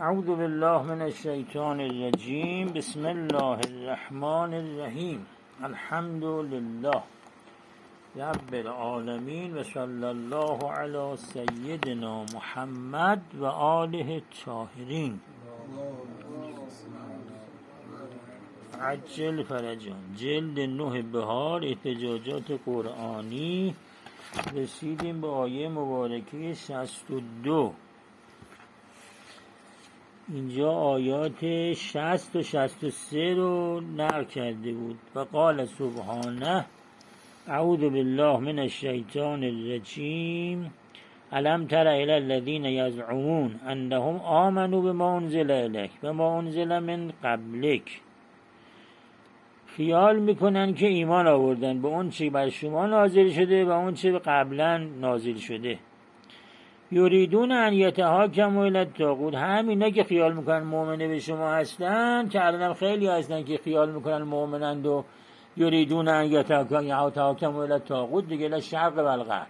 اعوذ بالله من الشیطان الرجیم. بسم الله الرحمن الرحیم. الحمد لله رب العالمین و صلی الله علی سیدنا محمد و آله الطاهرین. عجل فرجان. جلد 9 بهار احتجاجات قرآنی. رسیدیم به آیه مبارکه 62. اینجا آیات 60 و 63 رو نقل کرده بود. و قال سبحانه اعوذ بالله من الشیطان الرجیم. الم تر الی الذین یزعمون انهم آمنوا بما انزل الیک و ما انزل من قبلک. خیال میکنن که ایمان آوردن به اون چی بر شما نازل شده و اون چی قبلا نازل شده. یریدون ان یتحاکموا الی الطاغوت. همینا که خیال میکنن مؤمنه به شما هستن، که الانم خیلی هستن که خیال میکنن مؤمنند و یریدون ان یتحاکموا الی الطاغوت دیگه، الی الشرق و الغرب.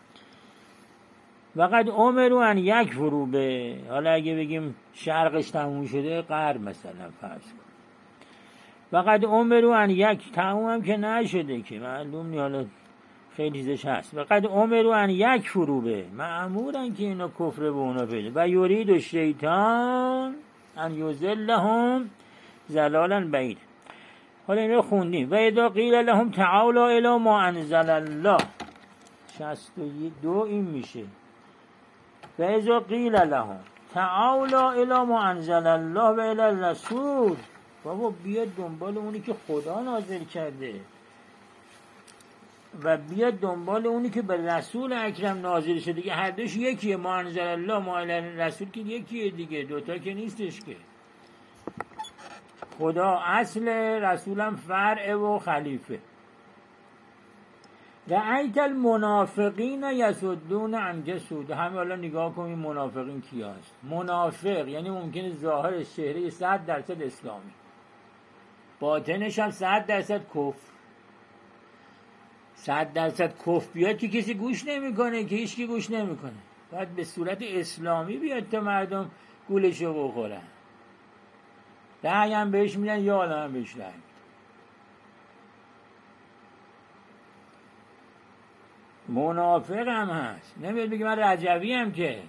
وقد امروا ان یکفروا به، حالا اگه بگیم شرقش تموم شده، غرب مثلا فرض کن. وقد امروا ان یک، تموم هم که نشده که معلوم نی، حالا خیلی چیزش هست. وقد امروا ان یکفروا به، مأمورن که اینا کفر به اونا پیدا. و یرید الشیطان ان یضلهم ضلالا بعیدا. حالا این رو خوندیم. و اذا قیل لهم تعالوا الی ما انزل الله. 62 این میشه. و اذا قیل لهم تعالوا الی ما انزل الله و الی الرسول. بابا بیاد دنبال اونی که خدا نازل کرده و بیاد دنبال اونی که به رسول اکرم نازل شده، که هر دوش یکیه. ما انزل الله ما الی الرسول که یکیه دیگه، دوتا که نیستش که. خدا اصل، رسولم فرع و خلیفه. و ایت المنافقین یصدون عنک صدودا. همه حالا نگاه کنیم منافقین کی هست. منافق یعنی ممکنه ظاهرش چهره 100% اسلامی، باطنش هم 100% کفر. 100% کفر بیاد که کسی گوش نمیکنه، که هیچ کی گوش نمیکنه. باید به صورت اسلامی بیاد تا مردم گولشو بخورن. رأی هم بهش میدن یا آدم هم بهش رأی میدن. منافق هم هست. نمیاد بگه من رجوی هم، که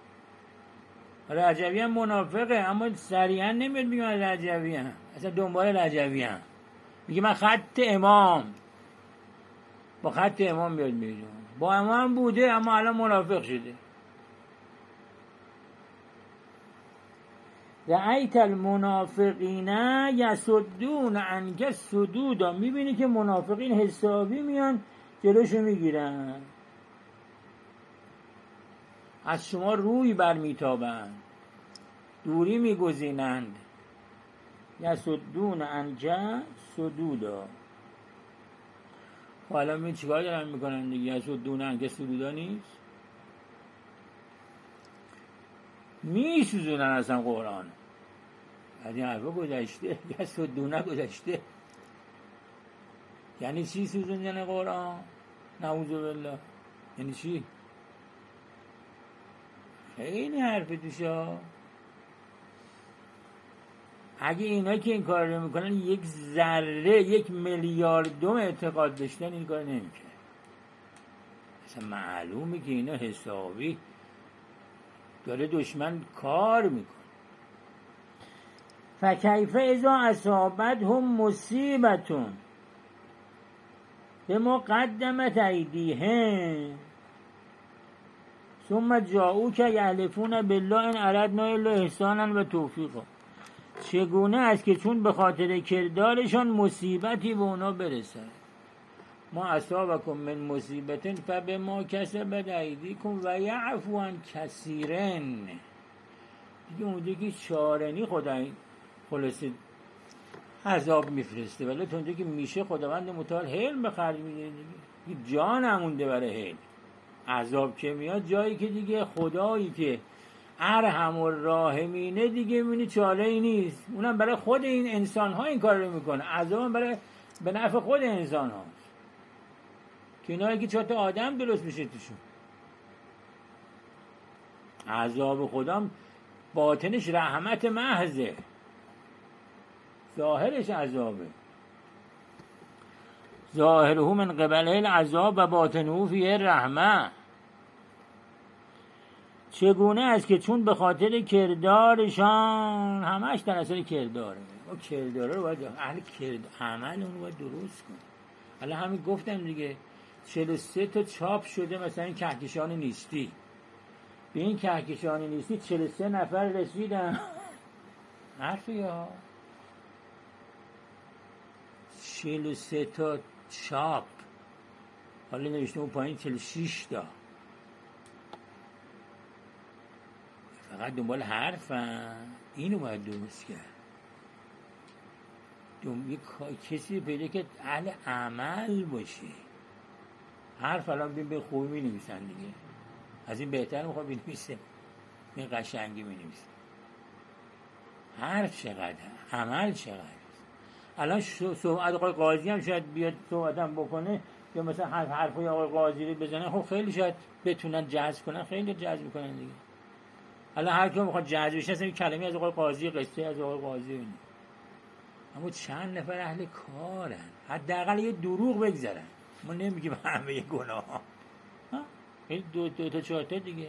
رجوی هم منافقه، اما صریحا نمیاد بگه من رجوی هم، اصلا دنبال رجوی هم. میگه من خط امام، با خط امام بیاد میدون. با امام بوده اما الان منافق شده. رأیت المنافقین یصدون عنک صدودا. میبینی که منافقین حسابی میان جلوشو میگیرن، از شما روی برمیتابند، دوری میگزینند. یصدون عنک صدودا. حالا می چیکار دارن میکنن دیگه؟ یصدون عنک صدودا نیست، میسوزونن اصلا قرآن. از این حرفا گذشته، یصدون گذشته. یعنی چی سوزوندن قرآن؟ نعوذ بالله. یعنی چی؟ خیلی حرف توشا. اگه اینا که این کار رو میکنن یک ذره، 1 میلیاردم اعتقاد داشتن، این کار نمیکنن. اصلا معلومه که اینا حسابی داره دشمن کار میکنه. فکیف اذا اصابتهم مصیبتون بما قدمت ایدیهم ثم جاءوک یحلفون بالله ان اردنا الا احسانا و توفیقا. چگونه است که چون به خاطر کردارشان مصیبتی به اونا برسد. ما اصابکم من مصیبت فبما کسبت ایدیکم و یعفو عن کثیر. دیگه اونجا که چارنی خدا خلاصه عذاب میفرسته، ولی تا اونجا که میشه خداوند متعال حلم به خرج میده دیگه. جان همونده برای حلم. عذاب که میاد جایی که دیگه خدایی که ارحم الراحمینه دیگه میبینی چاره ای نیست. اونم برای خود این انسان ها این کار رو میکنه. عذاب هم برای به نفع خود انسان هاست، که اینایی که 4 تا آدم درست میشه توشون. عذاب خدا باطنش رحمت محضه، ظاهرش عذابه. ظاهره من قبله العذاب و باطنه فیه رحمه. چگونه است که چون به خاطر کردارشان، همش در اثر کرداره، ما کرداره رو باید اهل عمل اون رو باید درست کنیم. حالا همین گفتم دیگه 43 تا چاپ شده مثلا این کهکشان نیستی. به این کهکشان نیستی 43 نفر رسیدن. حرفی ها 43 تا چاپ، حالا نوشته اون پایین 46 تا. فقط دنبال حرفن، اینو باید درست کرد. کسی پیدا که اهل عمل باشه. حرف الان به خوبی می نویسن دیگه، از این بهتر میخواد بنویسه، این قشنگی می نویسه. حرف چقدر، عمل چقدر. الان صحبت آقای قاضی هم شاید بیاد صحبتم بکنه، یا مثلا حرفای آقای قاضی رو بزنن، خب خیلی شاید بتونن جذب کنن، خیلی جذب کنن دیگه. الان هر کی میخواد جذب بشه اصلا کلمه از آقای قاضی، قصه از آقای قاضی اینه. اما چند نفر اهل کارن، حداقل یه دروغ بگذارن. ما نمیگیم همه گناه ها، این دو تا چهار تا دیگه.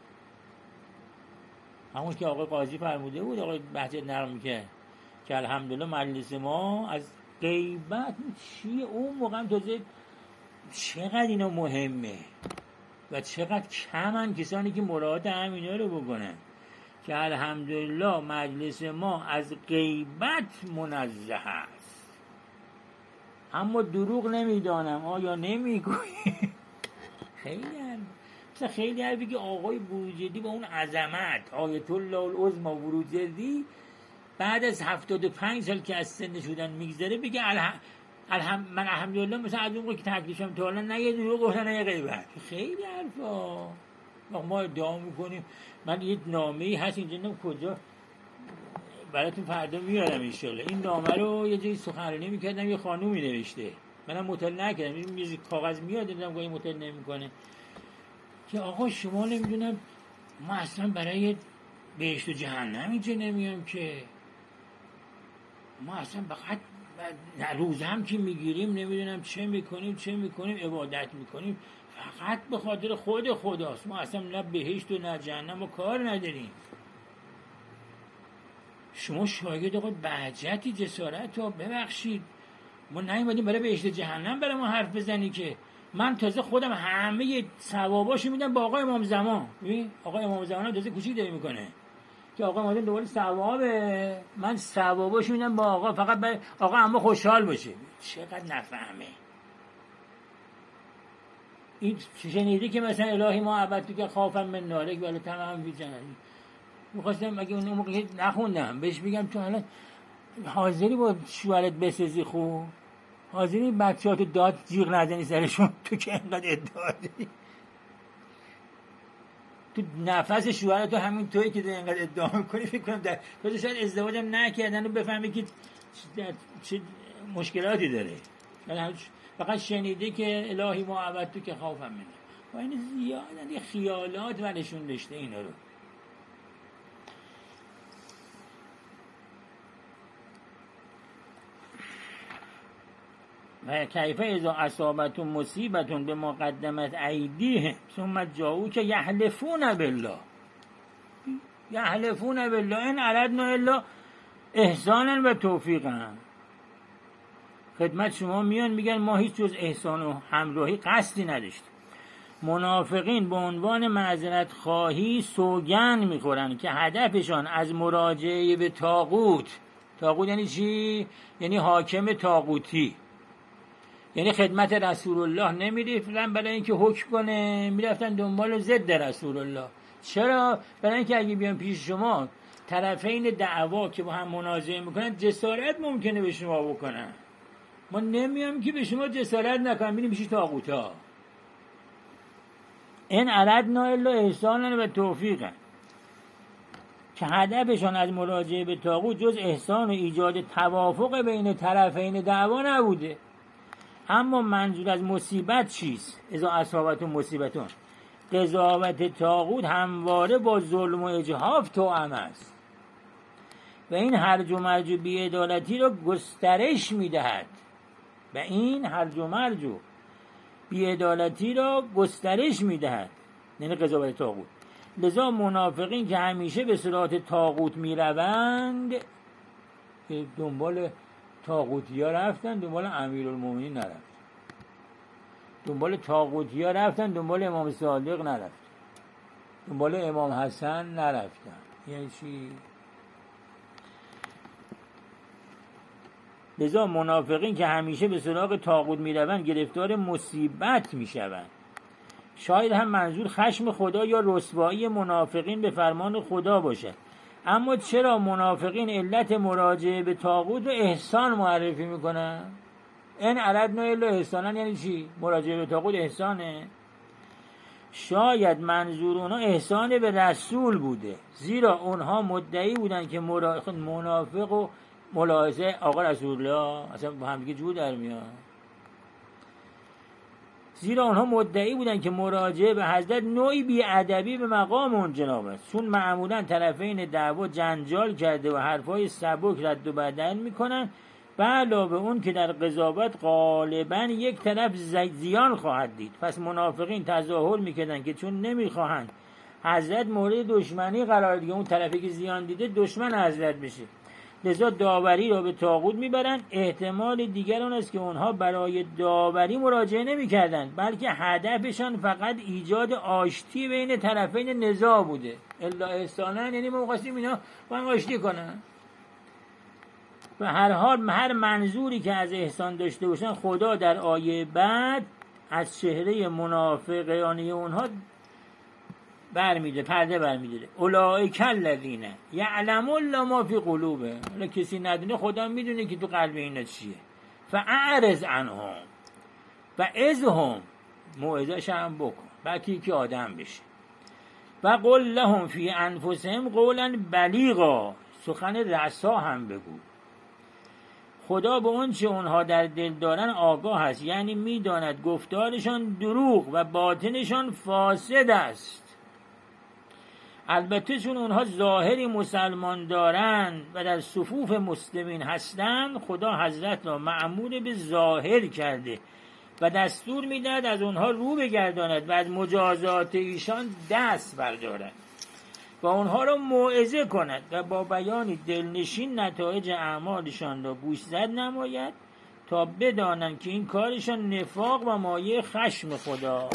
همون که آقای قاضی فرموده بود، آقای بهجت نرم که الحمدلله مجلس ما از غیبت چیه اون موقع هم تازه چقدر اینا مهمه و چقدر کمن کسانی که مراعات همینا رو بکنن که الحمدلله مجلس ما از غیبت منزه است. اما دروغ نمیدانم آیا نمیگویی؟ خیلی حرفی که آقای بروجردی با اون عظمت آیت الله العظمی بروجردی بعد از 75 سال که از سن شدن میگذره بگه من الحمدلله مثلا از اون که تکلیفم تا حالا نه یه دروغ گفتن نه یه غیبت. خیلی حرفا ما ادعا میکنیم. من یه نامه‌ای هست اینجا، نم کجا براتون فردا میارم ان شاءالله. این نامه رو یه جایی سخنرانی میکردم، یه خانومی نوشته، منم مطالعه نکردم، این کاغذ میاد دیدم گاهی مطالعه نمیکنه که آقا شما نمیدونم ما اصلا برای بهشت و جهنم اینجا نمیام که، ما اصلا فقط روز هم که میگیریم نمیدونم چه میکنیم عبادت میکنیم فقط به خاطر خود خداست، ما اصلا نه بهشت و نه جهنم و کار نداریم. شما شاگرد آقا بهجتی جسارت ها ببخشید، ما نیومدیم برای بهشت جهنم برای ما حرف بزنی که. من تازه خودم همه ثواباشو میدم با آقای امام زمان. آقای امام زمان تازه کوچیک داری میکنه که آقا امام دوباره ثوابه، من ثواباشو میدم با آقا، فقط برای آقا اما خوشحال باشه. چقدر نفهمه این. شنیدی که مثلا الهی ما عبدتو که خوفم من نارک ولی تمام بیجنی. میخواستم اگه اون موقع نخوندم بهش بگم تو حالا حاضری با شوهرت بسازی، خوب حاضری بچه‌هاتو داد جیغ نزنی سرشون، تو که اینقدر ادعا داری، تو نفس شوهرتو همین تویی که داری اینقدر ادعا میکنی. فکر کنم در خودش شاید ازدواجم نکردن و بفهمی که چه مشکلاتی داره، فقط شنیده که الهی ما عبدتو که خوفم منه و این زیادن یه خیالات ولشون داشته اینا رو. و کیفه اذا اصابتون مصیبتون به مقدمت ایدیهم ثم جاءوک یحلفون بالله ان اردنا الا احسانا و توفیقا. خدمت شما میان میگن ما هیچ جز احسان و همراهی قصدی نداشتیم. منافقین به عنوان معذرت خواهی سوگند میخورن که هدفشان از مراجعه به طاغوت یعنی چی؟ یعنی حاکم طاغوتی، یعنی خدمت رسول الله نمیرفتن برای اینکه حکم کنه، میرفتن دنبال ضد رسول الله. چرا؟ برای اینکه اگه بیان پیش شما طرفین دعوا که با هم منازعه میکنن جسارت ممکنه به شما بکنن. ما نمیام که به شما جسارت نکنن، بینیم پیش طاغوتا. این اردنا الا احسانا و توفیقا، که هدفشان از مراجعه به طاغوت جز احسان و ایجاد توافق بین طرفین دعوا نبوده. اما منظور از مصیبت چیست؟ اذا اصابتون مصیبتون، قضاوت طاغوت همواره با ظلم و اجحاف توأم است و این هرج و مرج و بی‌عدالتی را گسترش می‌دهد یعنی قضاوت طاغوت. لذا منافقین که همیشه به صراط طاغوت میروند، دنبال طاغوتیا رفتن، دنبال امیرالمومنین نرفتن، دنبال طاغوتیا رفتن، دنبال امام صادق نرفتن، دنبال امام حسن نرفتن. یعنی چی؟ لذا منافقین که همیشه به سراغ طاغوت میروند گرفتار مصیبت میشوند. شاید هم منظور خشم خدا یا رسوایی منافقین به فرمان خدا باشد. اما چرا منافقین علت مراجعه به طاغوت و احسان معرفی میکنن؟ این اردنا الا احسانا، یعنی چی؟ مراجعه به طاغوت احسانه؟ شاید منظور اونها احسان به رسول بوده، زیرا اونها مدعی بودن که منافق و ملاحظه آقا رسول الله اصلا با هم دیگه جور در میاد. زیرا آنها مدعی بودند که مراجعه به حضرت نوعی بی‌ادبی به مقام اون جناب است، چون معمولا طرفین دعوا جنجال کرده و حرفای سبک رد و بدل میکنن، به علاوه اون که در قضاوت غالبا یک طرف زیان خواهد دید. پس منافقین تظاهر میکردن که چون نمیخواهند حضرت مورد دشمنی قرار دیگه، اون طرفی که زیان دیده دشمن حضرت بشه، لذا داوری را به طاغوت میبرند. احتمال دیگر اون است که اونها برای داوری مراجعه نمیکردند، بلکه هدفشان فقط ایجاد آشتی بین طرفین نزاع بوده. الا احسانا یعنی ما خواستیم اینا با هم آشتی کنن. و هر حال هر منظوری که از احسان داشته باشن، خدا در آیه بعد از چهره منافقانه اونها پرده برمی‌داره. اولئک الذین یعلم الله ما فی قلوبهم. حالا کسی ندونه، خدا میدونه که تو قلب اینا چیه. فاعرض عنهم و اذهم، موعظه‌ش هم بکن بلکه که آدم بشه. و قل لهم فی انفسهم قولا بلیغا، سخن رسا هم بگو. خدا به اون چه اونها در دل دارن آگاه است، یعنی میداند گفتارشان دروغ و باطنشان فاسد است. البته چون اونها ظاهری مسلمان دارن و در صفوف مسلمین هستند، خدا حضرت را مأمور به ظاهر کرده و دستور میدهد از اونها رو بگرداند و از مجازات ایشان دست بردارد و اونها را موعظه کند و با بیان دلنشین نتایج اعمالشان را گوشزد نماید تا بدانند که این کارشان نفاق و مایه خشم خدا.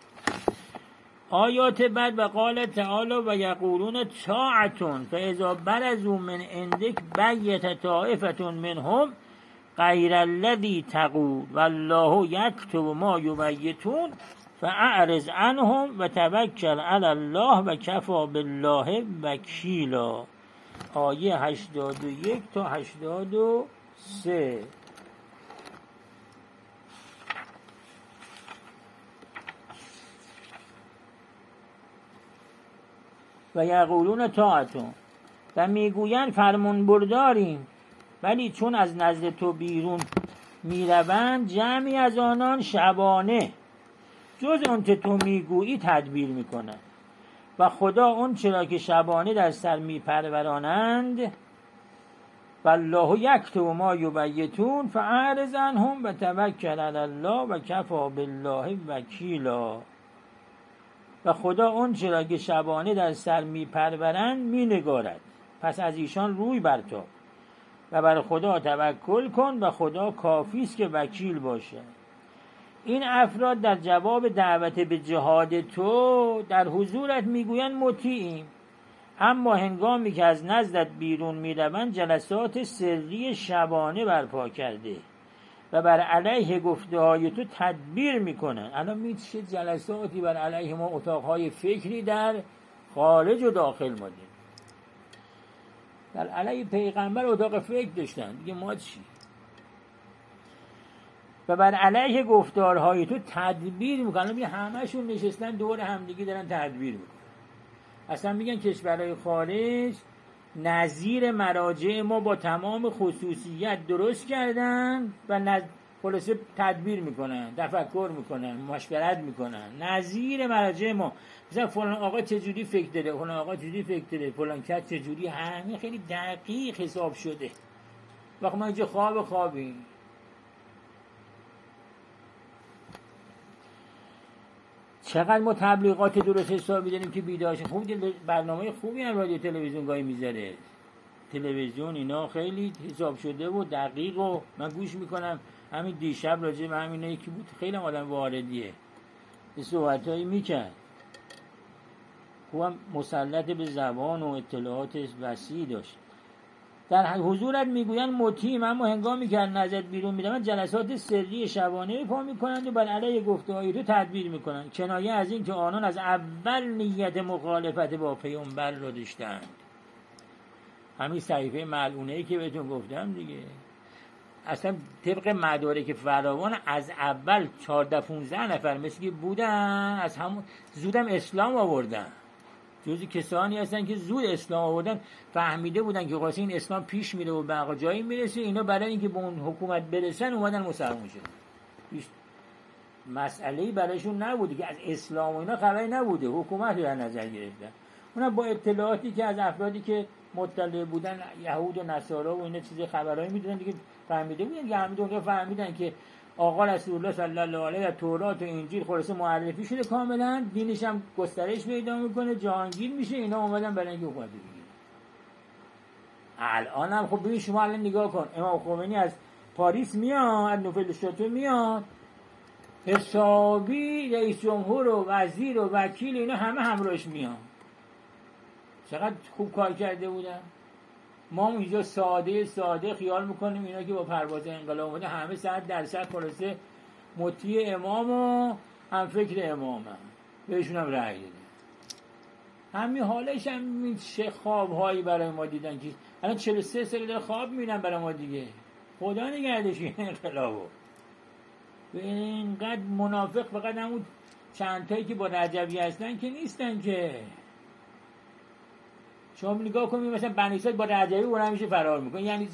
آیات بعد: و قال تعالی و یقولون طاعتون فاذا برزوا من عندک بیت طائفة منهم غیر الذی تقول والله یکتب ما یبیتون فاعرض عنهم و توکل علی الله و کفی بالله وکیلا. آیه 81 تا 83. و یقولون طاعتون، و میگویند فرمان برداریم، ولی چون از نزد تو بیرون میروند جمعی از آنان شبانه جز آنچه تو میگویی تدبیر میکنند و خدا اون چرا که شبانه در سر میپرورانند. والله یکتب ما یبیتون فاعرض عنهم و توکل علی الله و کفی بالله وکیلا. و خدا اون چرا که شبانه در سر میپرورند مینگارد، پس از ایشان روی برتاب و بر خدا توکل کن و خدا کافی است که وکیل باشه. این افراد در جواب دعوت به جهاد تو در حضورت میگویند مطیعیم، اما هنگامی که از نزدت بیرون میروند جلسات سری شبانه برپا کرده و بر علیه گفته‌های تو تدبیر میکنن. الان میشه جلساتی بر علیه ما، اتاقهای فکری در خارج و داخل مادیم. در علیه پیغمبر اتاق فکر داشتن، دیگه ما چی؟ و بر علیه گفتارهای تو تدبیر میکنن. همه‌شون نشستن دور همدیگه دارن تدبیر میکنن. اصلا میگن کشورهای خارج نظیر مراجع ما با تمام خصوصیت درست کردن و خلاصه تدبیر میکنن، تفکر میکنن، مشورت میکنن، نظیر مراجع ما. مثلا فلان آقا چجوری فکر داره، فلان آقا چجوری فکر داره، فلان کس چجوری، همین خیلی دقیق حساب شده. وقت ما اینجا خوابیم. چقدر ما تبلیغات درست حسابی داریم که بیدارشیم. خوب برنامه خوبی هم رادیو تلویزیون گاهی میذاره. تلویزیون اینا خیلی حساب شده و دقیق و من گوش میکنم. همین دیشب راجع به همین یکی بود، خیلی آدم واردیه، یه صحبتایی میکرد، خوبم مسلط به زبان و اطلاعات وسیع داشت. در حضورت میگویند مطیع، اما هنگامی که نظرت بیرون میدم جلسات سری شبانه پا میکنند و بر علیه گفته‌های تو تدبیر میکنند، کنایه از این که آنان از اول نیت مخالفت با پیامبر را داشتند. همین صحیفه ملعونه‌ای که بهتون گفتم دیگه، اصلا طبق مدارک فراوان از اول 14-15 نفر مثل که بودن، از همون زودم اسلام آوردن، جزی کسانی هستن که زود اسلام آوردن، فهمیده بودن که واسه این اسلام پیش میره و به آقا جایی میرسه، اینا برای اینکه به اون حکومت برسن اومدن مسلمان شدن. هیچ مسئله‌ای برایشون نبوده که از اسلام و اینا خبری نبوده، حکومت رو در نظر گرفتن. اونا با اطلاعاتی که از افرادی که مطلع بودن، یهود و نصارا و اینا چیز خبرایی میدونن دیگه، فهمیده بودن که همه دنیا فهمیدن که آقا رسول الله صلی الله علیه و تورات و انجیل خلاصه معرفی شده کاملا، دینش هم گسترش پیدا میکنه، جهانگیر میشه. اینا اومدن برای اینکه حکومت بگیرن. الان هم خب ببین شما الان نگاه کن، امام خمینی از پاریس میاد، از نوفل شاتو میاد، حسابی رئیس جمهور و وزیر و وکیل اینا همه همراهش میان. چقدر خوب کار کرده بودن. ما اینجا ساده خیال میکنیم اینا که با پرواز انقلاب اومده همه 100% خلاصه مطیع امام و هم فکر امام هم. بهشون هم رأی داده. همین حالش هم چه خوابهایی برای ما دیدن که الان 43 سال داره خواب میبینن برای ما دیگه. خدا نگردش این انقلابو. و اینقدر منافق فقط همون چند تایی که با رجبی هستن که نیستن که. شما نگاه کنید مثلا بنی اسرائیل با رجبی اون همیشه فرار میکنه، یعنی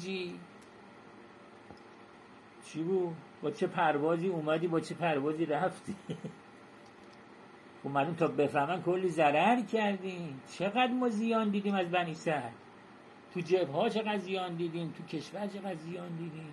چی بود؟ با چه پروازی اومدی، با چه پروازی رفتی؟ اومدیم تا بفهمن کلی ضرر کردیم. چقدر ما زیان دیدیم از بنی اسرائیل، تو جبهه چقدر زیان دیدیم، تو کشور چقدر زیان دیدیم.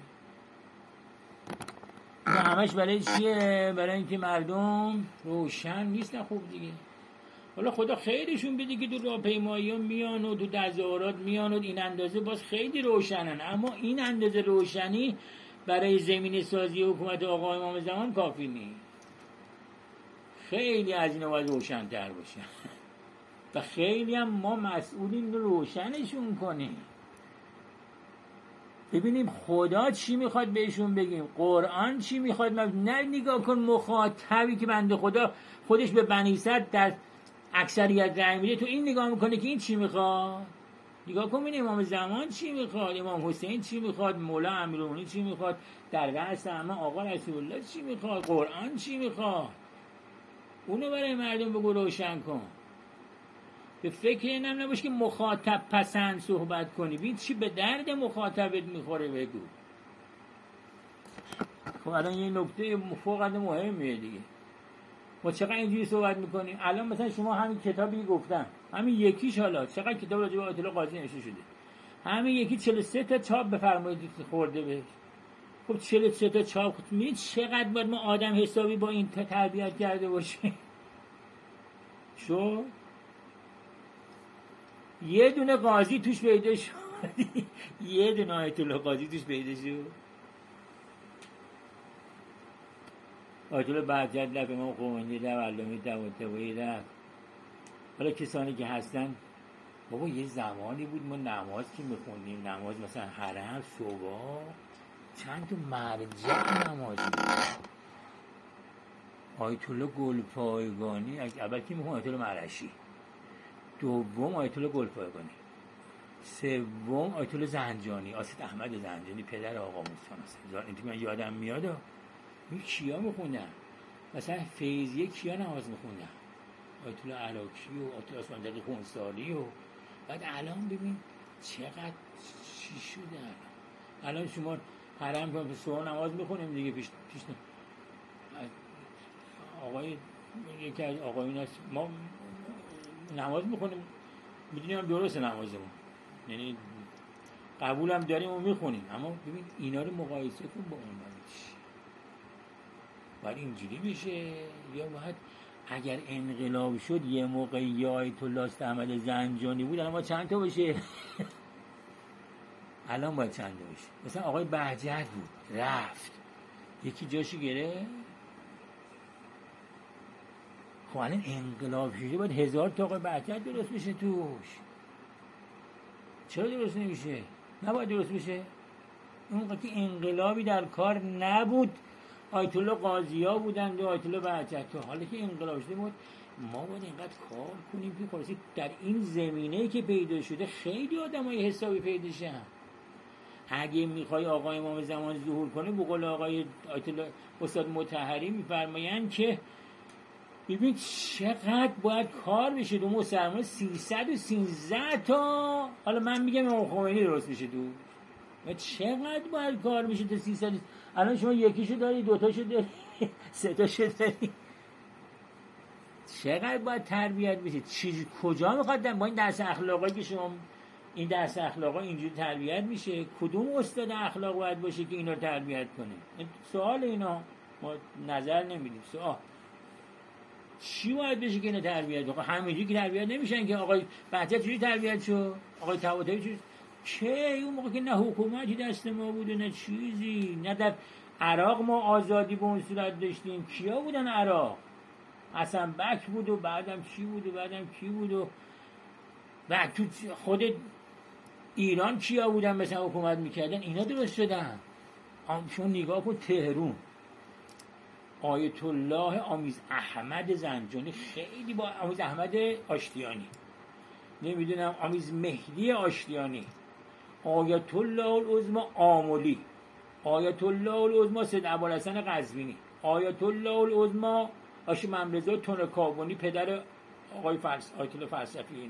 همش برای چیه؟ برای اینکه مردم روشن نیستن. خوب دیگه حالا خدا خیرشون بده که تو راهپیمایی ها میان و تو تظاهرات میان و این اندازه باز خیلی روشنن، اما این اندازه روشنی برای زمین سازی حکومت آقا امام زمان کافی نیست. خیلی از اینا باید روشن‌تر باشن و خیلی هم ما مسئولین روشنشون کنیم. ببینیم خدا چی میخواد بهشون بگیم، قرآن چی میخواد. نه نگاه کن مخاطبی که بنده خدا خودش به بنی اسرائیل در اکثریت رأی میده، تو این نگاه میکنه که این چی میخواد. نگاه کن ببین امام زمان چی میخواد، امام حسین چی میخواد، مولا امیرالمومنین چی میخواد، در رأس همه آقا رسول الله چی میخواد، قرآن چی میخواد. اونو برای مردم بگو روشن کن. به فکر اینم نباش که مخاطب پسند صحبت کنی. ببین چی به درد مخاطبت میخوره بگو. خب الان یه نکته فوق‌العاده مهمه دیگه. ما چقدر اینجوری صحبت میکنیم. الان مثلا شما همین کتابی گفتم، همین یکیش حالا چقدر کتاب راجع به آیت الله قاضی نوشته شده، همین یکی 43 تا چاپ بفرمایید خورده بهش. خب 43 تا چاپ می‌بینید چقدر باید ما آدم حسابی با این تربیت کرده باشیم. شو یه دونه قاضی توش پیدا شد یه دونه آیت الله قاضی توش پیدا شد. آیت الله بهجت رفت، امام خمینی رفت، علامه طباطبایی رفت. حالا کسانی که هستن، بابا یه زمانی بود ما نماز که میخوندیم، نماز مثلا حرم صبح چند تا مرجع نماز میخوندیم. آیت الله گلپایگانی اول که میخوند، آیت الله مرعشی، دوم آیت الله گلپایگانی، سوم آیت الله زنجانی، آسد احمد زنجانی پدر آقا موسی. این که من یادم میاد این کیا میخوندن، مثلا فیضیه کیا نماز میخوندن، آیت الله عراقی و آیت الله اسفندیاری خونسالی. و بعد الان ببین چقدر چی شده. الان شما حرم کنیم صبح نماز میخونیم دیگه. پیش آقای یکی از آقایون هست، ما نماز میخونیم میدونیم درست نمازمون، یعنی قبولم داریم و میخونیم، اما ببین اینا رو مقایسه کن با اون باید اینجوری بشه. یا باید اگر انقلاب شد یه موقع آیت الله احمد زنجانی بود الان باید چند تا بشه؟ الان باید چند تا بشه؟ مثلا آقای بهجت بود رفت یکی جاشو گرفت، خب الان انقلاب شده باید 1000 تا آقای بهجت درست بشه توش. چرا درست نمیشه؟ نباید درست بشه؟ اون وقت که انقلابی در کار نبود آیت الله قاضیا بودند و آیت الله بهجت ها. حالا که انقلاب شده بود ما باید اینقدر کار کنیم که خلاصی در این زمینه‌ای که پیدا شده خیلی آدمای حسابی پیدا شدن. اگه میخوای آقای امام زمان ظهور کنه به قول آقای آیت الله استاد مطهری میفرمایند که ببین چقدر باید کار بشه دو مسلمان 313 تا، حالا من میگم امام خمینی درست میشه دو، و چقدر باید کار بشه تا 300. الان شما یکیشو داری، دوتاشو داری، سه تاشو داری، چقدر باید تربیت بشه؟ کجا میخواد با این درس اخلاقی که شما این درس اخلاقا اینجوری تربیت میشه؟ کدوم استاد اخلاق باید باشه که اینا رو تربیت کنه؟ این سوال، اینا ما نظر نمیدیم. سوال چی باید بشه که اینا تربیت کنه؟ همینجوری که تربیت نمیشن که. آقای بهجت چجوری تربیت شد؟ آقای طباطبایی چجوری؟ که اون موقع که نه حکومتی دست ما بود نه چیزی، نه در عراق ما آزادی به اون صورت داشتیم. کیا بودن عراق؟ حسن بک بود و بعدم چی بود و بعدم کی بود و بعد تو خود ایران کیا بودن مثلا حکومت میکردن؟ اینا درست شدن. شما نگاه کن تهرون آیت الله آمیز احمد زنجانی خیلی با آمیز احمد آشتیانی، نمیدونم آمیز مهدی آشتیانی، آیت الله العظمی آملی، آیت الله العظمی سید ابوالحسن قزوینی، آیت الله العظمی هاشم امرضا تنکابونی پدر آقای آیت الله فلسفی. اینا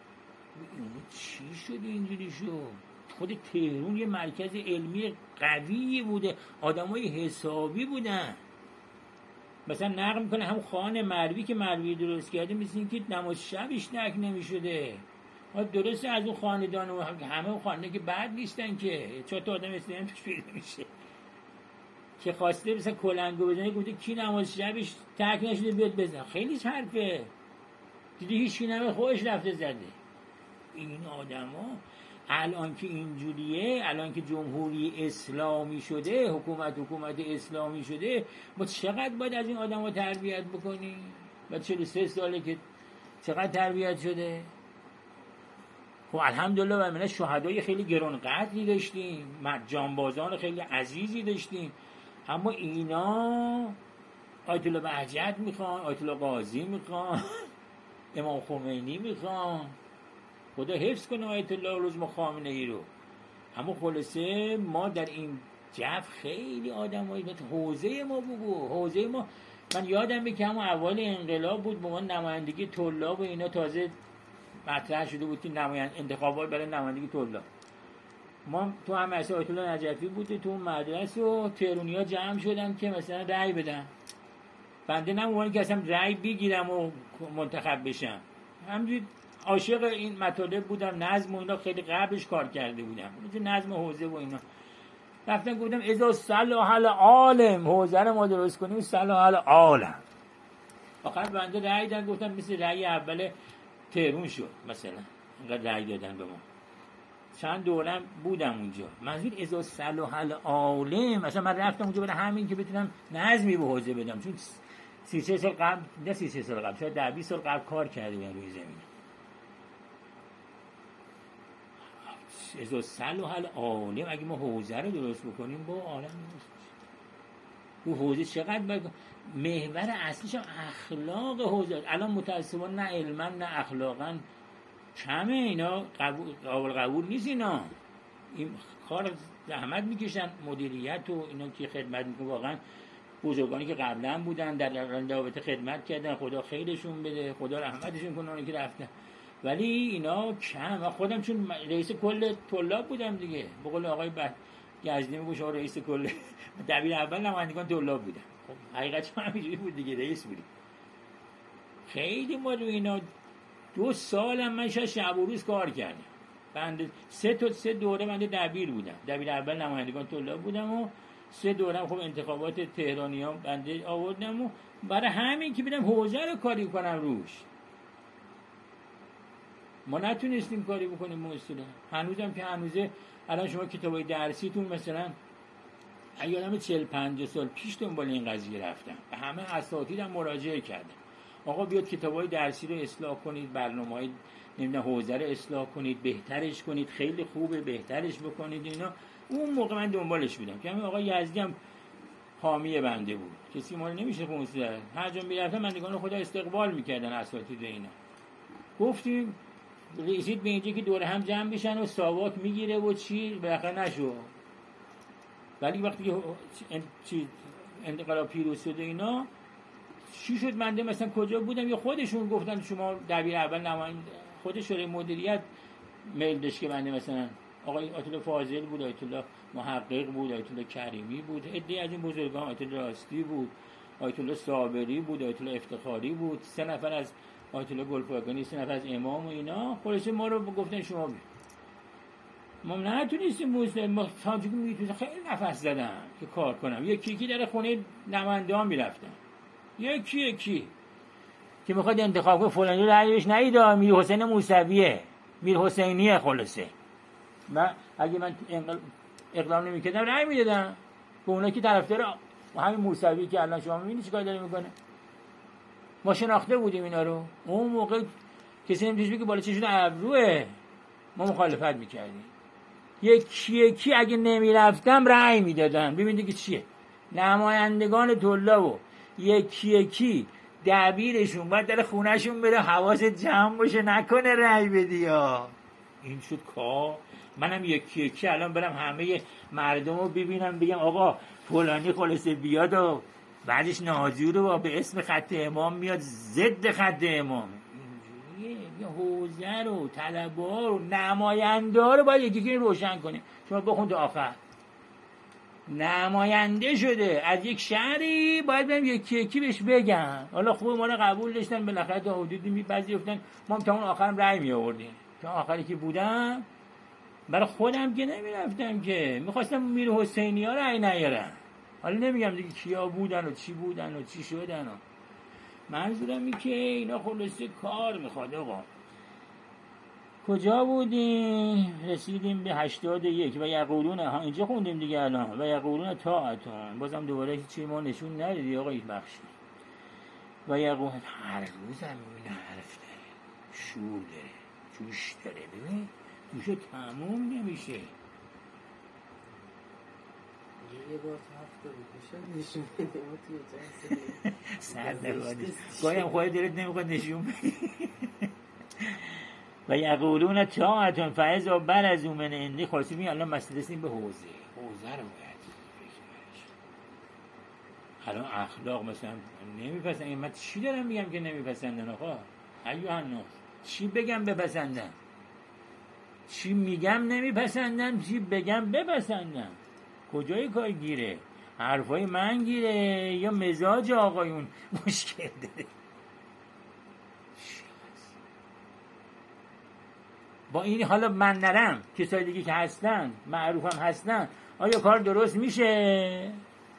چی شد اینجوری شد؟ خود تهرون یه مرکز علمی قوی بوده، آدمای حسابی بودن. مثلا نقل میکنه هم خان مروی که مروی درست کرده مثل این که نماز شبش ترک نمیشده. درسته از اون خاندان و همه اون خانده که بعد نیستن که چون تا آدم اسلام توش پیدا میشه که خواسته مثلا کلنگو بزنه گفته کی نماز شبش ترک نشده بیاد بزن. خیلی حرفه دیدی هیچ نمه خودش رفته زده. این آدما الان که اینجوریه، الان که جمهوری اسلامی شده، حکومت اسلامی شده، ما چقدر باید از این آدما تربیت بکنیم؟ بعد 43 ساله که چقدر تربیت شده. خب الحمدلله و من شهدای خیلی گرانقدری داشتیم، جانبازان خیلی عزیزی داشتیم، اما اینا آیت الله بهجت میخوان، آیت الله قاضی میخوان، امام خمینی میخوان. خدا حفظ کنه آیت الله العظمی خامنه‌ای رو. اما خلاصه ما در این جو خیلی آدمایی حوزه ما بگو، حوزه ما. من یادمه که همون اول انقلاب بود، به من نمایندگی طلاب و اینا تازه مطرح شده بود که انتخابات برای نمایندگی طلاب. ما تو هم مدرسه آیت الله نجفی بوده، تو اون مدرسه و تهرونی‌ها جمع شدن که مثلا رأی بدن. بنده نمونی که اصلا رأی بگیرم و منتخب بشم، همینجوری عاشق این مطالب بودم، نظم و اینا خیلی قبلش کار کرده بودم، مثل نظم حوزه و اینا. رفتم گفتم اذا صلح العالم، حوزه رو ما درست کنیم صلح العالم. آخر بنده رأی دادن، گفتم مثل رأی اول تهرون شد مثلا، اینقدر رأی دادن به ما. چند دورم بودم اونجا، منظور اذا صلح العالم. مثلا من رفتم اونجا برای همین که بتونم نظمی به حوزه بدم، چون 33 سال قبل، نه 33 سال قبل، شاید 10 20 سال قبل کار کرده بودم روی زمین. اذا صلح العالم، اگه ما حوزه رو درست بکنیم با عالم درست میشه. تو حوزه چقدر باید محور اصلیش هم اخلاق حوزه. الان متأسفانه نه علما نه اخلاقا کمه، اینا قابل قبول نیست. اینا این کار زحمت میکشن، مدیریت و اینا که خدمت میکنن، واقعا بزرگانی که قبلا بودن در رابطه خدمت کردن، خدا خیرشون بده، خدا رحمتشون کنه اونایی که رفتن، ولی اینا کم. و خودم چون رئیس کل طلاب بودم دیگه، به قول آقای یزدی میگه شما رئیس کل دبیر اول نمایندگان طلاب بودن. خب حقیقتش همینجوری بود دیگه، رئیس بودیم. خیلی ما رو اینا 2 سال من شب و روز کار کردم. بنده 3 دوره بنده دبیر بودم. دبیر اول نمایندگان طلاب بودم و 3 دورم خب انتخابات تهرانیان بنده آوردم و برای همین که بیدم حوزه رو کاری کنم روش. ما نتونستیم کاری بکنیم موصولا. هنوزم که هنوزه الان شما کتابای درسیتون مثلا یادم 40-50 سال پیش دنبال این قضیه رفتم، به همه اساتیدم مراجعه کردم، آقا بیاد کتابای درسی رو اصلاح کنید، برنامه‌های نمیدونم حوزه رو اصلاح کنید، بهترش کنید، خیلی خوبه بهترش بکنید اینا. اون موقع من دنبالش بودم که همین آقا یزدی هم حامی بنده بود، کسی ما رو نمیشه موصولا. هر جا میرفتم بندگان خدا استقبال میکردن اساتید اینا. گفتیم رسید به اینجا که دور هم جمع بشن و ساواک میگیره و چی بالاخره نشو. ولی وقتی که انقلاب پیروز شده اینا چی شد؟ بنده مثلا کجا بودم یا خودشون گفتن شما دبیر اول نماینده خود شورای مدیریت میل داشت که بنده مثلا آقای آیت الله فاضل بود، آیت الله محقق بود، آیت الله کریمی بود، عده‌ای از این بزرگان، آیت الله راستی بود، آیت الله صابری بود، آیت الله افتخاری بود، 3 نفر از آیت الله گلپایگانی، 3 نفر از امام و اینا. خلاص ما رو گفتن شما بید. ما نتونستیم موصولا. ما تاجیک میتونستم خیلی نفس زدم که کار کنم. یکی در خونه نمایندگان میرفتم، یکی که میخواد انتخاب کنه فلانی رأی بهش ندید، میر حسین موسویه، میر حسینیه. خلاصه و اگه من اقدام نمیکردم رأی میدادم به اونا که طرفدار همین موسوی که الان شما میبینید چیکار داره میکنه. ما شناخته بودیم اینا رو. اون موقع کسی نمیتونست بگه بالا چشون ابروه، ما مخالفت میکردیم. یکی اگه نمیرفتم رأی میدادم. ببینید که چیه، نمایندگان طلاب و یکی دبیرشون باید در خونهشون بره، حواست جمع باشه نکنه رأی بدی یا این شد کار. منم یکی الان برم همه مردم رو ببینم بگم آقا فلانی خلاصه بیاد و بعدش ناظور رو به اسم خط امام میاد ضد خط امام. اینجوریه. حوزه رو طلبا رو نماینده رو باید یکی روشن کنه. شما بخون تا آخر. نماینده شده از یک شهری، باید برم یکی بهش بگم. حالا خوب ما رو قبول داشتن بالاخره تا حدودی میپذیرفتن افتن. ما هم تا اون آخرم رأی می آوردیم. تا آخری که بودم برای خودم که نمیرفتم که میخواستم میر حسینی ها رأی نیارم. حالا نمیگم دیگه کیا بودن و چی بودن و چی شدن و منظورم این که اینا خلاصه کار میخواد. آقا کجا بودیم؟ رسیدیم به 81 و یقولون اینجا خوندیم دیگه الان. و یقولون طاعتون، بازم دوباره چی ما نشون ندیدی آقا این بخشی. و یقولون هر روز هم این حرف داره، شور داره، جوش داره. ببین جوشو تموم نمیشه. یه بار هفته بود نشون بده ما توی جنسه سر نبادی گاهی هم خواهی دلت نمیخواد نشون بدی. و یقولون طاعتون فاذا برزوا من عندی. خلاصی میگن الان مسئله رسیدیم به حوزه رو باید الان اخلاق مثلا نمیپسندن. من چی دارم میگم که نمیپسندن؟ آقا ایوه الناس چی بگم بپسندن؟ چی میگم نمیپسندن، چی بگم بپسندن؟ کجای کار گیره؟ حرفای من گیره یا مزاج آقایون مشکل داره؟ با این حالا من نرم کسای دیگه که هستن معروفم هستن آیا کار درست میشه؟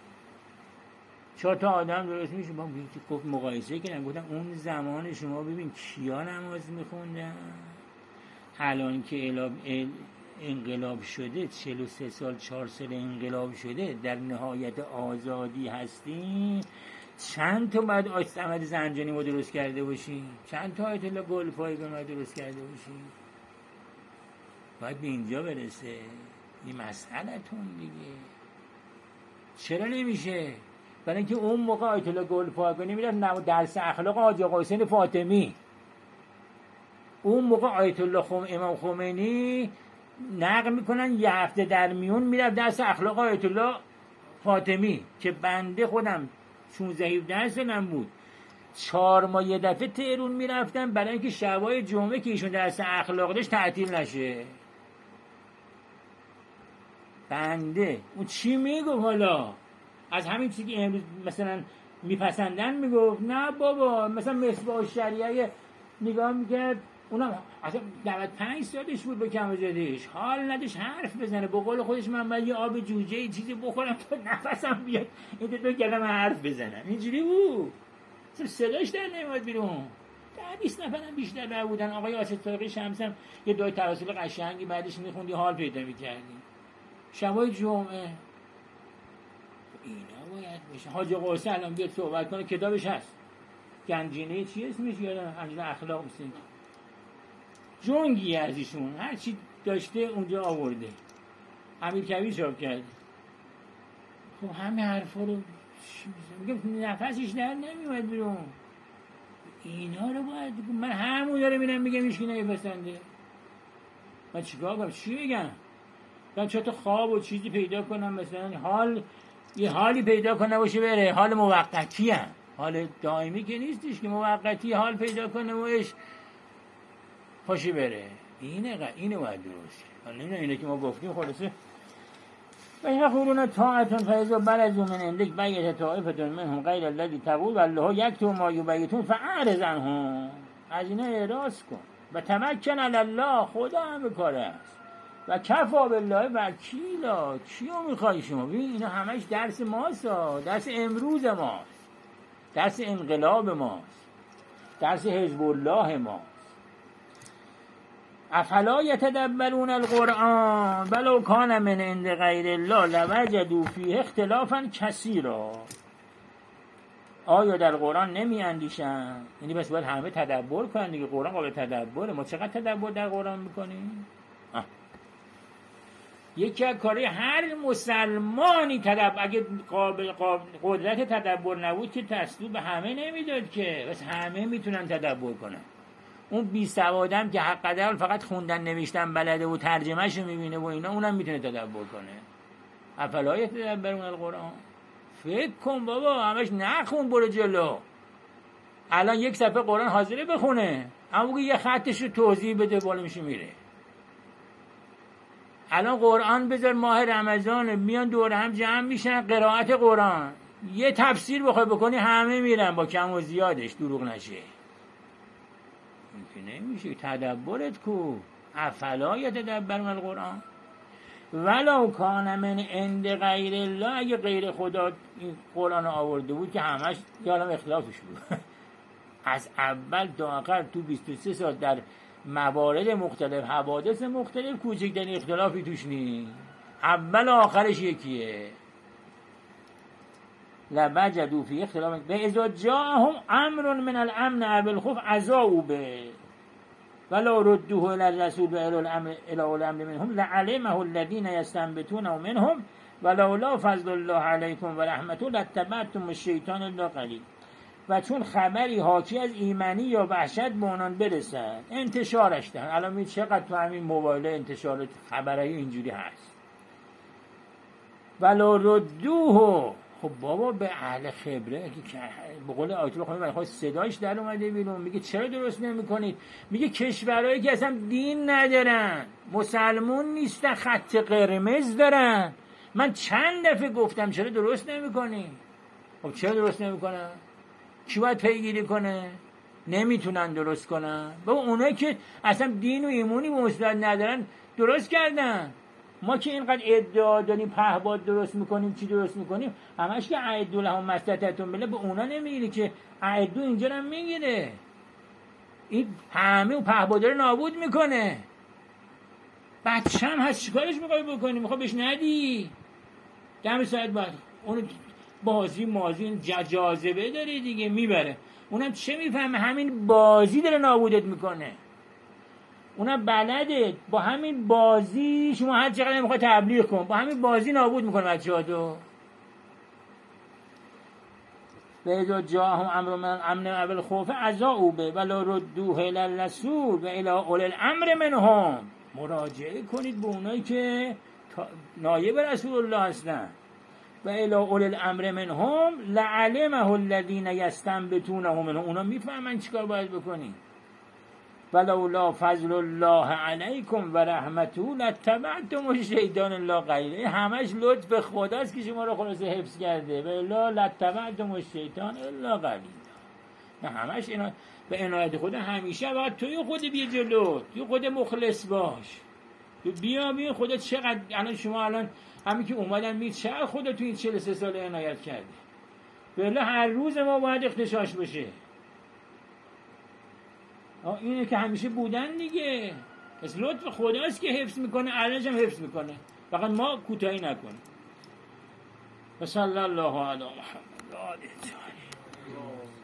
4 تا آدم درست میشه؟ با گفت مقایسه کردن، گفتم اون زمان شما ببین کیا نماز میخوندن، الان که انقلاب شده 43 سال 4 سال انقلاب شده در نهایت آزادی هستیم. چند تا باید آیت احمد زنجانی ما درست کرده باشیم؟ چند تا آیت الله گلپایگانی ما درست کرده باشیم؟ باید به اینجا برسه. این مسئله‌تون دیگه. چرا نمیشه؟ برای اینکه اون موقع آیت الله گلپایگانی میرفت درس اخلاق حاجی آقا حسین فاطمی، اون موقع آیت الله امام خمینی نقل میکنن یه هفته در میون میرفت درس اخلاق آیت الله فاطمی که بنده خودم 16-17 سالم بود 4 ماه یه دفعه تهران میرفتم برای اینکه شبای جمعه که ایشون درس اخلاق داشت تعطیل نشه. بنده اون چی میگفت حالا از همین چیزی که امروز مثلا میپسندن میگفت؟ نه بابا، مثلا مصباح الشریعه نگاه میکرد، اونم اصلا 95 سالش بود به کم و زیادش، حال نداشت حرف بزنه. به قول خودش من باید یه آب جوجه یه چیزی بخورم تا نفسم بیاد این دو کلمه حرف بزنم. اینجوری بود، صداش در نمیاد بیرون. 20 نفرم بیشتر نبودن. آقای آصف طارقی شمس هم یه دعای توسل قشنگی بعدش میخوندی، حال پیدا میکردی. شبای جمعه اینا باید بشه. حاج قاسم الان بیاد صحبت کنه، کتابش هست، گنجینه چی اسمش یادم، گنجینه اخلاق مثل جنگی از ایشون هر چی داشته اونجا آورده، امیر کبیر چاپ کرده. خب همه حرفا رو میگم نفسش در نمیاد بیرون. اینا رو باید من همون داره میرم میگم ایشکی نمیپسنده، من چیکار کنم؟ چی بگم؟ من چطور خواب و چیزی پیدا کنم مثلا حال یه حالی پیدا کنه باشه بره، حال موقتی هم، حال دائمی که نیستش که موقتی حال پیدا کنه وش پاشه بره. اینه باید درست. حالا اینه که ما گفتیم خلاصه و این خورون طاعتون فیضا برزو من اندک بیت طائفتون منهم غیر الذی تقول والله یکتب ما یبیتون فاعرض عنهم. از اینا اعراض کن و تمکن علی الله، خدا همه کار است و کفا بالله وکیلا. کیو میخوای شما؟ ببین اینا همش درس ماست، درس امروز ماست، درس انقلاب ماست، درس حزب الله ماست. افلا یتدبرون القرآن ولو کان من عند غیر الله لوجدوا فیه اختلافا کثیرا. آیا در قرآن نمی اندیشن؟ یعنی بس باید همه تدبر کنن دیگه، قرآن قابل تدبره. ما چقدر تدبر در قرآن میکنیم؟ یکی از کاری هر مسلمانی اگه قدرت تدبر نبود که تسلیم به همه نمیداد که، بس همه میتونن تدبر کنن. اون بی سوادم که حق قدر فقط خوندن نوشتن بلده و ترجمهش رو میبینه و اینا، اونم میتونه تدبر کنه. افلا یتدبرون القرآن. فکر کن بابا، همش نخون برو جلو. الان یک صفحه قرآن حاضره بخونه، اما یه خطش رو توضیح بده بالا میشه میره. الان قرآن بذار ماه رمضان میان دور هم جمع میشن قرائت قرآن، یه تفسیر بخوای بکنی همه میرن با کم و زیادش، دروغ نشه. این که نمیشه. تدبرت کو. افلا یتدبرون القرآن ولو کان من عند غیر الله. اگه غیر خدا این قرآن آورده بود که همش یه عالم اختلافش بود از اول تا آخر تو 23 سال در موارد مختلف، حوادث مختلف، کوچکترین اختلافی توش نیست، اول و آخرش یکیه. لوجدوا فیه اختلاف به اذا جاءهم امر من الامن او الخوف اذاعوا به ولا ردوه الى الرسول و الى الامر منهم لعلمه الذين يستنبطونه منهم ولولا فضل الله علیکم و رحمته لاتبعتم الشیطان الا قلیلا. و چون خبری حاکی از ایمنی یا وحشت به اونان برسد انتشارش دهن. الان می چقدر تو همین موبایل انتشارات خبرایی اینجوری هست. ولو ردوه. خب بابا به اهل خبره که به قول آیت الله خامنه‌ای برای صداش در اومده بیرون، میگه چرا درست نمی‌کنید؟ میگه کشورهایی که اصلا دین ندارن، مسلمون نیستن، خط قرمز دارن. من چند دفعه گفتم چرا درست نمی‌کنی؟ خب چرا درست نمی‌کنن؟ کی باید پیگیری کنه؟ نمیتونن درست کنن. بابا اونایی که اصلا دین و ایمونی به مسلمان ندارن درست کردن. ما که اینقدر ادعا داریم پهباد درست میکنیم، چی درست میکنیم، همش که اعدوا لهم ما استطعتم به اونا نمیگیره که اعدوا اینجا هم میگیره. این همه پهبادا رو نابود میکنه. بچه‌م هست چیکارش میخوای بکنی؟ میخوای بهش ندی؟ دم ساعت بعد اون بازی مازی جاذبه داره دیگه، میبره. اونم چه میفهمه؟ همین بازی داره نابودت میکنه. اونم بلده با همین بازی، شما هر چقدر میخوای تبلیغ کن، با همین بازی نابود میکنه بچه‌هاتو. به اذا جاءهم امر من الامن او الخوف اذاعوا به ولا ردوه الی الرسول و الی اولی الامر منهم. مراجعه کنید به اونایی که نایب رسول الله هستن. و الی اولی الامر منهم لعلمه الذین یستنبطونه منهم. اونا میفهمن چیکار باید بکنی. ولولا فضل الله علیکم و رحمته لاتبعتم الشیطان الا قلیلا. همش لطف خداست که شما رو خلاصه حفظ کرده. ولا لاتبعتم الشیطان الا قلیلا. نه همش به عنایت خدا همیشه باید توی خود بیا جلو، توی خود مخلص باش. بیا خدا چقدر الان شما الان همین که اومدن میگید چقدر خدا تو این 43 سال عنایت کرده. ولی هر روز ما باید اختشاش بشه. اینه که همیشه بودن دیگه. پس لطف خداست که حفظ میکنه، الانش هم حفظ میکنه، فقط ما کوتاهی نکنیم. و صلی الله علی محمد و آله الطاهرین.